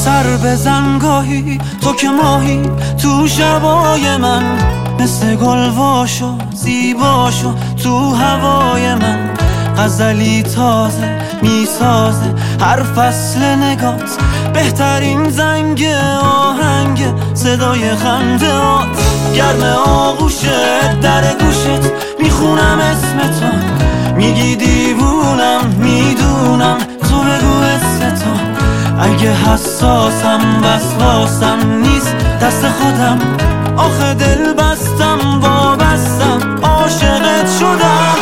سر بزن گاهی تو که ماهی تو شبای من، مثل گل واشو زیباشو تو هوای من. غزلی تازه میسازه هر فصل نگات، بهترین زنگ آهنگ صدای خندهات. گرم آغوشت در گوشت میخونم اسم تو، میگی دیوونم میدونم تو بگو استو. اگه حساسم وسواسم نیست دست خودم، آخه دل بستم وابستم عاشقت شدم.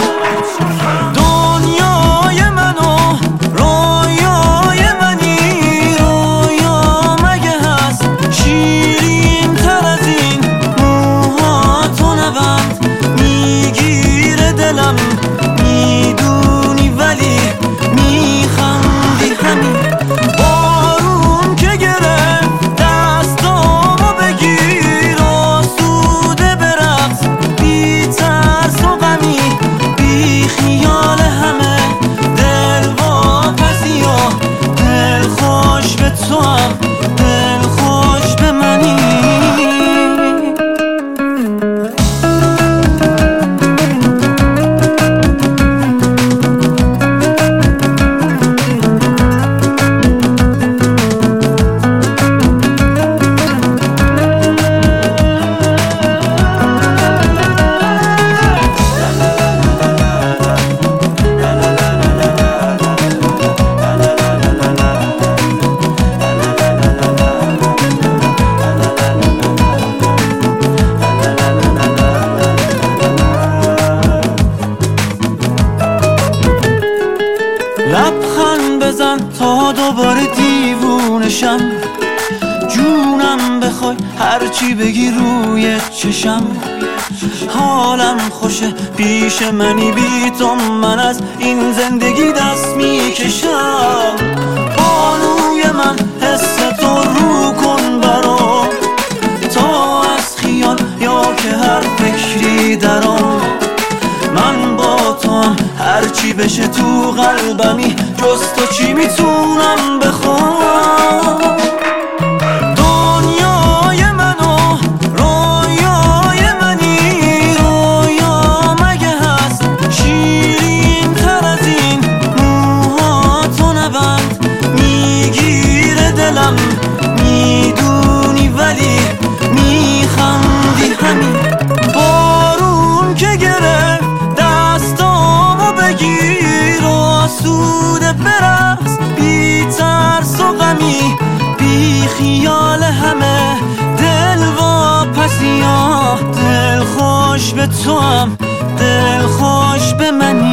دنیای منو رویای منی، رویا مگه هست شیرین تر از این؟ موها تو نبند میگیره دلم، میدونی ولی میخندی همین. بارون که گرفت دستامو بگیر آسوده برقص، بی ترس و غمی بی خیال همه. دل واپسی و دل خوش به تو هم دل خوش به منی. لبخند بزن تا دوباره دیوونشم، جونم بخوای هرچی بگی روی چشم. حالم خوشه پیش منی بی تو، من از این زندگی دست میکشم. بانوی من حس تو رو کن برام، تا از خیال یا که هر فکری درام. من با تو هم هرچی بشه تو قلبمی، جز تو چی میتونم بخوام؟ دنیای منو رویای منی، رویا مگه هست شیرین تر از این؟ موها تو نبند میگیره دلم، میدونی ولی میخندی همین. بارون که گرفت دستامو بگیر آسوده برقص، بی ترس و غمی بی خیال همه. دل واپسی ها دل خوش به تو هم دل خوش به منی.